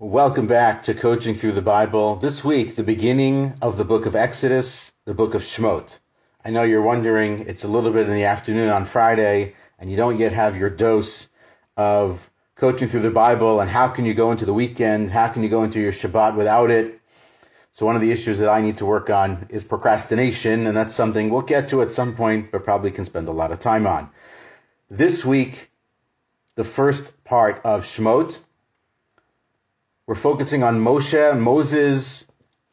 Welcome back to Coaching Through the Bible. This week, the beginning of the book of Exodus, the book of Shemot. I know you're wondering, it's a little bit in the afternoon on Friday, and you don't yet have your dose of Coaching Through the Bible, and how can you go into the weekend? How can you go into your Shabbat without it? So one of the issues that I need to work on is procrastination, and that's something we'll get to at some point, but probably can spend a lot of time on. This week, the first part of Shemot, we're focusing on Moses,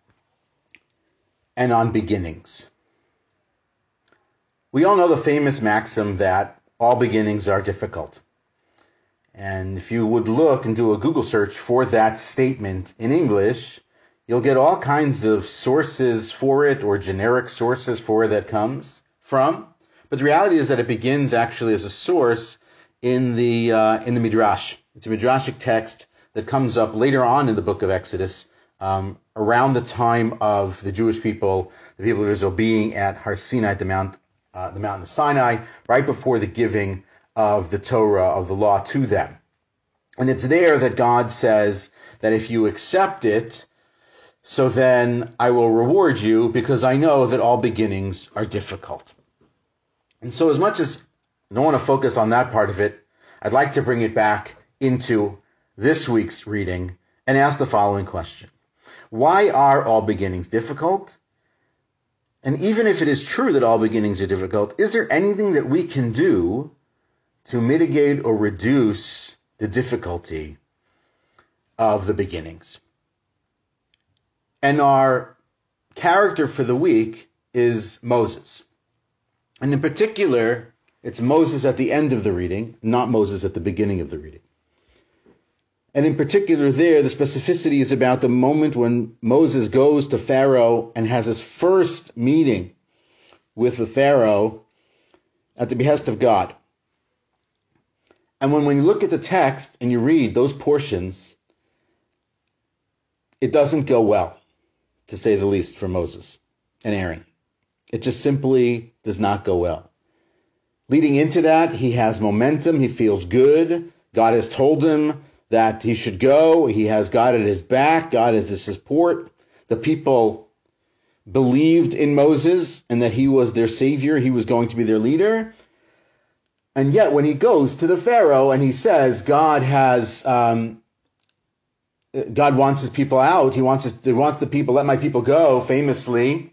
and on beginnings. We all know the famous maxim that all beginnings are difficult. And if you would look and do a Google search for that statement in English, you'll get all kinds of sources for it or generic sources for where that comes from. But the reality is that it begins actually as a source in the Midrash. It's a Midrashic text that comes up later on in the book of Exodus, around the time of the Jewish people, the people of Israel being at Har Sinai, the mountain of Sinai, right before the giving of the Torah, of the law to them. And it's there that God says that if you accept it, so then I will reward you, because I know that all beginnings are difficult. And so as much as I don't want to focus on that part of it, I'd like to bring it back into this week's reading and ask the following question. Why are all beginnings difficult? And even if it is true that all beginnings are difficult, is there anything that we can do to mitigate or reduce the difficulty of the beginnings? And our character for the week is Moses. And in particular, it's Moses at the end of the reading, not Moses at the beginning of the reading. And in particular there, the specificity is about the moment when Moses goes to Pharaoh and has his first meeting with the Pharaoh at the behest of God. And when you look at the text and you read those portions, it doesn't go well, to say the least, for Moses and Aaron. It just simply does not go well. Leading into that, he has momentum, he feels good. God has told him that he should go. He has God at his back. God is his support. The people believed in Moses and that he was their savior. He was going to be their leader. And yet when he goes to the Pharaoh and he says God wants his people out, he wants the people, let my people go, famously,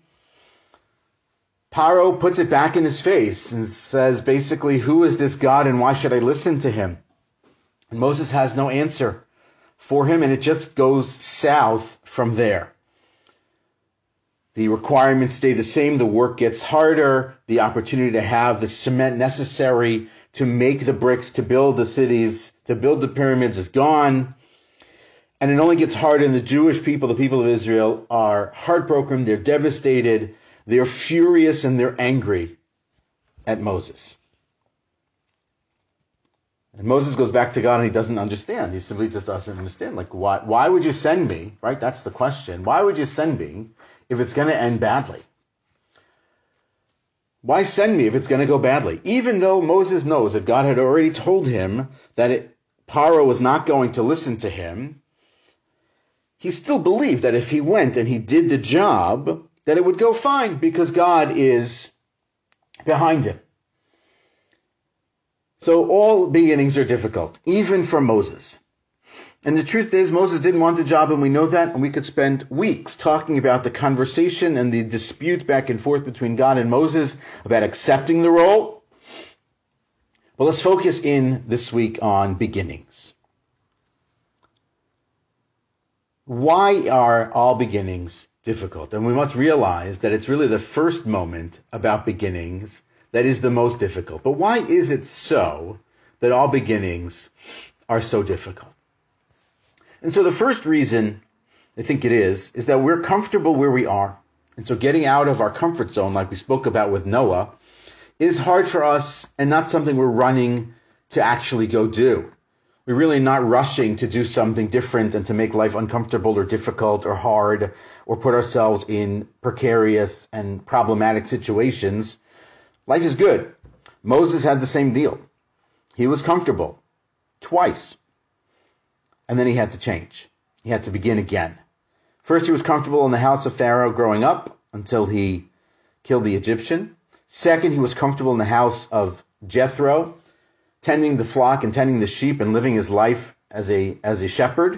Paro puts it back in his face and says basically, who is this God and why should I listen to him? And Moses has no answer for him, and it just goes south from there. The requirements stay the same. The work gets harder. The opportunity to have the cement necessary to make the bricks, to build the cities, to build the pyramids is gone. And it only gets harder, and the Jewish people, the people of Israel, are heartbroken. They're devastated. They're furious, and they're angry at Moses. And Moses goes back to God and he doesn't understand. He simply just doesn't understand. Like, why would you send me? Right? That's the question. Why would you send me if it's going to end badly? Why send me if it's going to go badly? Even though Moses knows that God had already told him that Paro was not going to listen to him, he still believed that if he went and he did the job, that it would go fine because God is behind him. So all beginnings are difficult, even for Moses. And the truth is, Moses didn't want the job, and we know that, and we could spend weeks talking about the conversation and the dispute back and forth between God and Moses about accepting the role. But let's focus in this week on beginnings. Why are all beginnings difficult? And we must realize that it's really the first moment about beginnings that is the most difficult. But why is it so that all beginnings are so difficult? And so the first reason I think it is that we're comfortable where we are. And so getting out of our comfort zone, like we spoke about with Noah, is hard for us and not something we're running to actually go do. We're really not rushing to do something different and to make life uncomfortable or difficult or hard or put ourselves in precarious and problematic situations. Life is good. Moses had the same deal. He was comfortable twice. And then he had to change. he had to begin again. First, he was comfortable in the house of Pharaoh growing up until he killed the Egyptian. Second, he was comfortable in the house of Jethro, tending the flock and tending the sheep and living his life as a shepherd.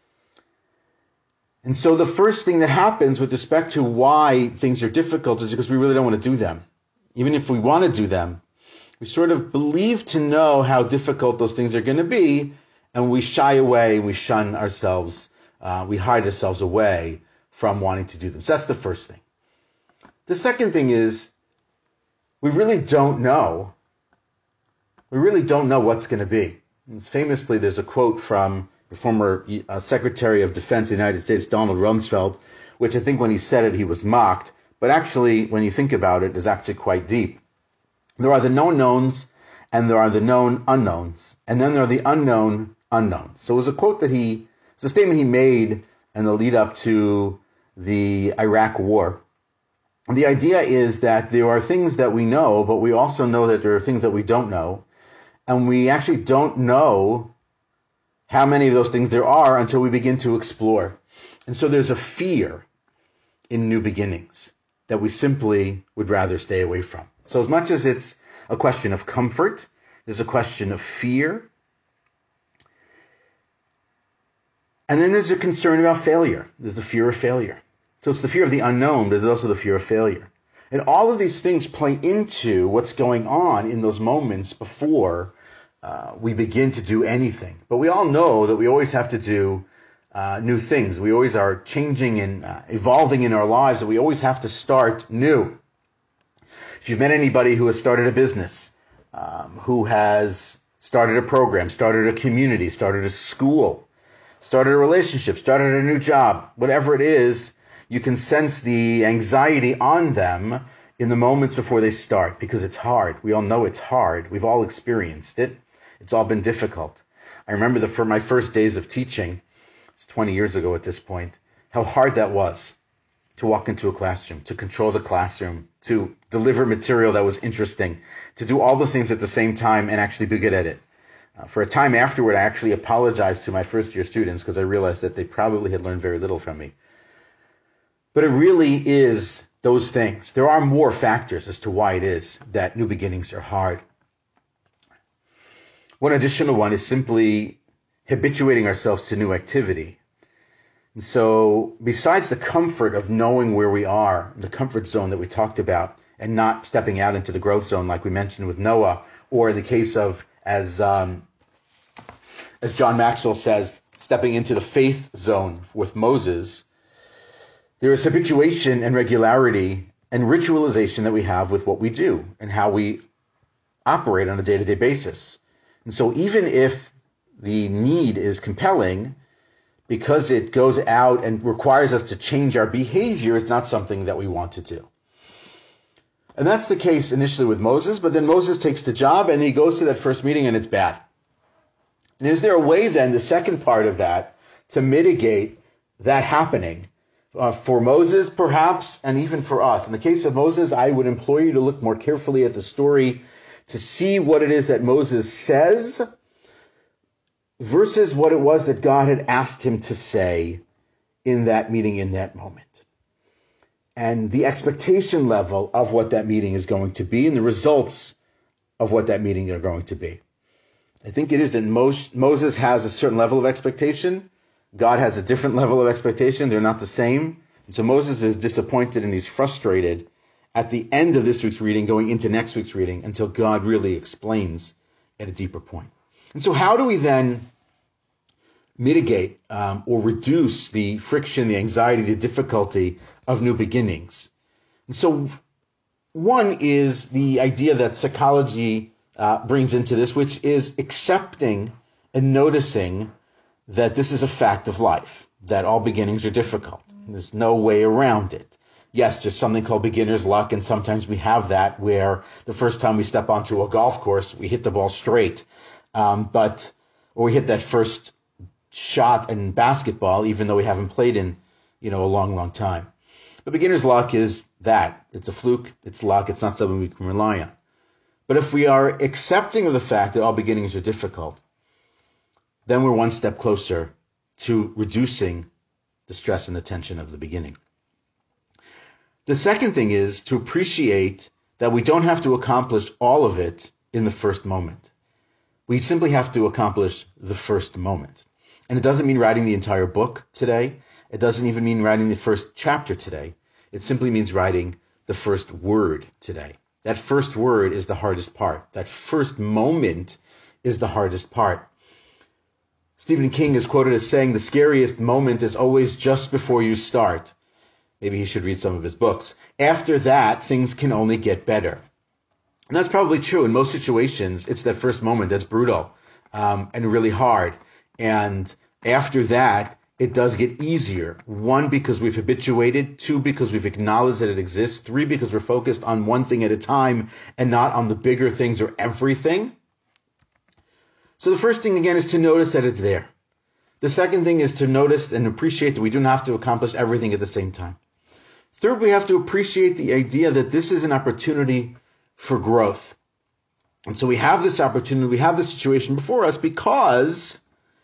And so the first thing that happens with respect to why things are difficult is because we really don't want to do them. Even if we want to do them, we sort of believe to know how difficult those things are going to be, and we shy away, we shun ourselves, we hide ourselves away from wanting to do them. So that's the first thing. The second thing is we really don't know. We really don't know what's going to be. And famously, there's a quote from the former Secretary of Defense of the United States, Donald Rumsfeld, which I think when he said it, he was mocked. But actually, when you think about it, is actually quite deep. There are the known knowns, and there are the known unknowns, and then there are the unknown unknowns. So it was a quote it's a statement he made in the lead up to the Iraq War. And the idea is that there are things that we know, but we also know that there are things that we don't know, and we actually don't know how many of those things there are until we begin to explore. And so there's a fear in new beginnings that we simply would rather stay away from. So as much as it's a question of comfort, there's a question of fear. And then there's a concern about failure. There's the fear of failure. So it's the fear of the unknown, but there's also the fear of failure. And all of these things play into what's going on in those moments before we begin to do anything. But we all know that we always have to do new things. We always are changing and evolving in our lives, and we always have to start new. If you've met anybody who has started a business, who has started a program, started a community, started a school, started a relationship, started a new job, whatever it is, you can sense the anxiety on them in the moments before they start, because it's hard. We all know it's hard. We've all experienced it. It's all been difficult. I remember for my first days of teaching, it's 20 years ago at this point, how hard that was to walk into a classroom, to control the classroom, to deliver material that was interesting, to do all those things at the same time and actually be good at it. For a time afterward, I actually apologized to my first year students because I realized that they probably had learned very little from me. But it really is those things. There are more factors as to why it is that new beginnings are hard. One additional one is simply habituating ourselves to new activity. And so besides the comfort of knowing where we are, the comfort zone that we talked about, and not stepping out into the growth zone like we mentioned with Noah, or in the case of, as John Maxwell says, stepping into the faith zone with Moses, there is habituation and regularity and ritualization that we have with what we do and how we operate on a day-to-day basis. And so even if the need is compelling, because it goes out and requires us to change our behavior, it's not something that we want to do. And that's the case initially with Moses, but then Moses takes the job and he goes to that first meeting and it's bad. And is there a way then, the second part of that, to mitigate that happening? For Moses, perhaps, and even for us. In the case of Moses, I would implore you to look more carefully at the story to see what it is that Moses says versus what it was that God had asked him to say in that meeting, in that moment. And the expectation level of what that meeting is going to be and the results of what that meeting are going to be. I think it is that Moses has a certain level of expectation. God has a different level of expectation. They're not the same. And so Moses is disappointed and he's frustrated at the end of this week's reading, going into next week's reading, until God really explains at a deeper point. And so how do we then mitigate or reduce the friction, the anxiety, the difficulty of new beginnings? And so one is the idea that psychology brings into this, which is accepting and noticing that this is a fact of life, that all beginnings are difficult. There's no way around it. Yes, there's something called beginner's luck, and sometimes we have that where the first time we step onto a golf course, we hit the ball straight, or we hit that first shot in basketball, even though we haven't played in, a long, long time. But beginner's luck is that. It's a fluke, it's luck, it's not something we can rely on. But if we are accepting of the fact that all beginnings are difficult, then we're one step closer to reducing the stress and the tension of the beginning. The second thing is to appreciate that we don't have to accomplish all of it in the first moment. We simply have to accomplish the first moment. And it doesn't mean writing the entire book today. It doesn't even mean writing the first chapter today. It simply means writing the first word today. That first word is the hardest part. That first moment is the hardest part. Stephen King is quoted as saying, the scariest moment is always just before you start. Maybe he should read some of his books. After that, things can only get better. And that's probably true. In most situations, it's that first moment that's brutal and really hard. And after that, it does get easier. 1, because we've habituated. 2, because we've acknowledged that it exists. 3, because we're focused on one thing at a time and not on the bigger things or everything. So the first thing, again, is to notice that it's there. The second thing is to notice and appreciate that we don't have to accomplish everything at the same time. Third, we have to appreciate the idea that this is an opportunity for growth. And so we have this opportunity, we have this situation before us because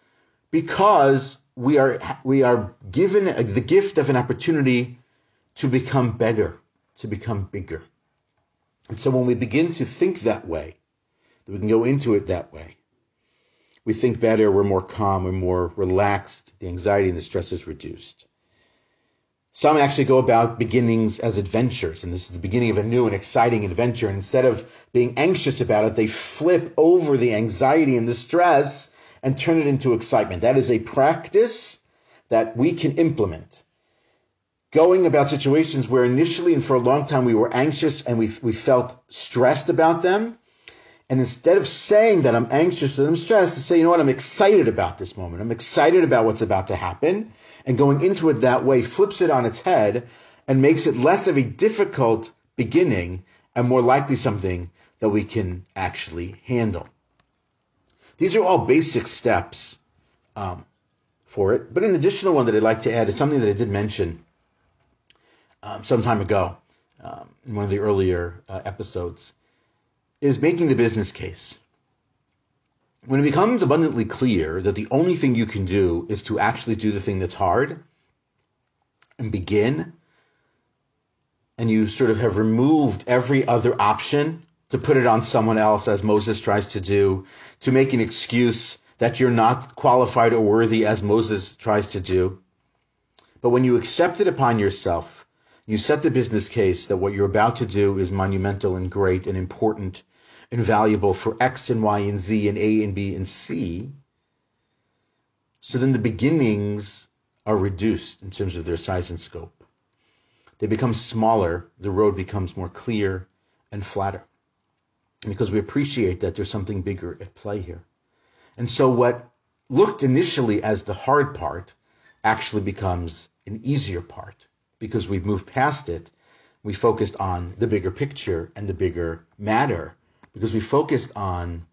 we are given the gift of an opportunity to become better, to become bigger. And so when we begin to think that way, that we can go into it that way, we think better, we're more calm, we're more relaxed, the anxiety and the stress is reduced. Some actually go about beginnings as adventures, and this is the beginning of a new and exciting adventure. And instead of being anxious about it, they flip over the anxiety and the stress and turn it into excitement. That is a practice that we can implement. Going about situations where initially and for a long time we were anxious and we felt stressed about them. And instead of saying that I'm anxious or I'm stressed, to say, you know what, I'm excited about this moment. I'm excited about what's about to happen. And going into it that way flips it on its head and makes it less of a difficult beginning and more likely something that we can actually handle. These are all basic steps for it. But an additional one that I'd like to add is something that I did mention some time ago in one of the earlier episodes, is making the business case. When it becomes abundantly clear that the only thing you can do is to actually do the thing that's hard and begin, and you sort of have removed every other option to put it on someone else, as Moses tries to do, to make an excuse that you're not qualified or worthy, as Moses tries to do. But when you accept it upon yourself, you set the business case that what you're about to do is monumental and great and important and valuable for X and Y and Z and A and B and C, so then the beginnings are reduced in terms of their size and scope. They become smaller, the road becomes more clear and flatter, because we appreciate that there's something bigger at play here. And so what looked initially as the hard part actually becomes an easier part, because we've moved past it. We focused on the bigger picture and the bigger matter, because we focused on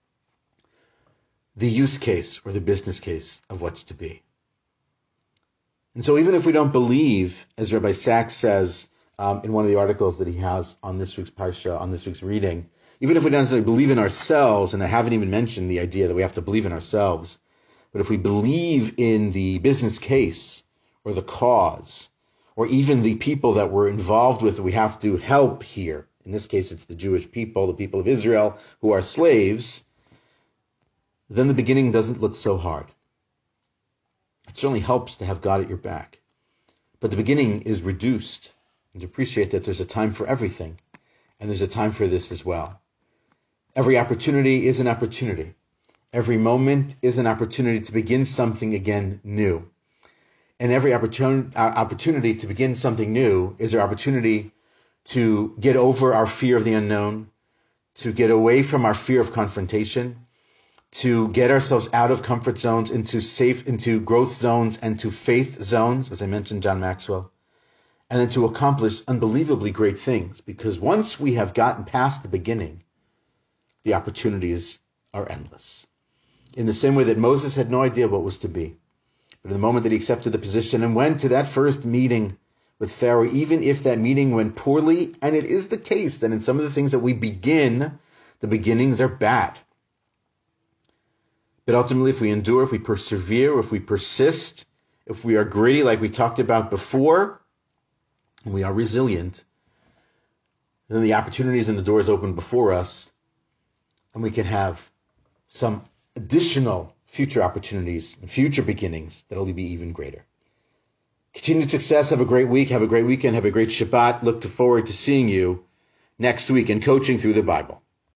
the use case or the business case of what's to be. And so even if we don't believe, as Rabbi Sachs says in one of the articles that he has on this week's Parsha, on this week's reading, even if we don't necessarily believe in ourselves, and I haven't even mentioned the idea that we have to believe in ourselves, but if we believe in the business case or the cause, or even the people that we're involved with that we have to help here, in this case it's the Jewish people, the people of Israel who are slaves, then the beginning doesn't look so hard. It certainly helps to have God at your back. But the beginning is reduced, and to appreciate that there's a time for everything, and there's a time for this as well. Every opportunity is an opportunity. Every moment is an opportunity to begin something again new. And every opportunity to begin something new is our opportunity to get over our fear of the unknown, to get away from our fear of confrontation, to get ourselves out of comfort zones into growth zones and to faith zones, as I mentioned, John Maxwell, and then to accomplish unbelievably great things. Because once we have gotten past the beginning, the opportunities are endless. In the same way that Moses had no idea what was to be, but in the moment that he accepted the position and went to that first meeting with Pharaoh, even if that meeting went poorly, and it is the case that in some of the things that we begin, the beginnings are bad. But ultimately, if we endure, if we persevere, if we persist, if we are gritty like we talked about before, and we are resilient, then the opportunities and the doors open before us, and we can have some additional future opportunities and future beginnings that'll be even greater. Continued success. Have a great week. Have a great weekend. Have a great Shabbat. Look forward to seeing you next week in Coaching Through the Bible.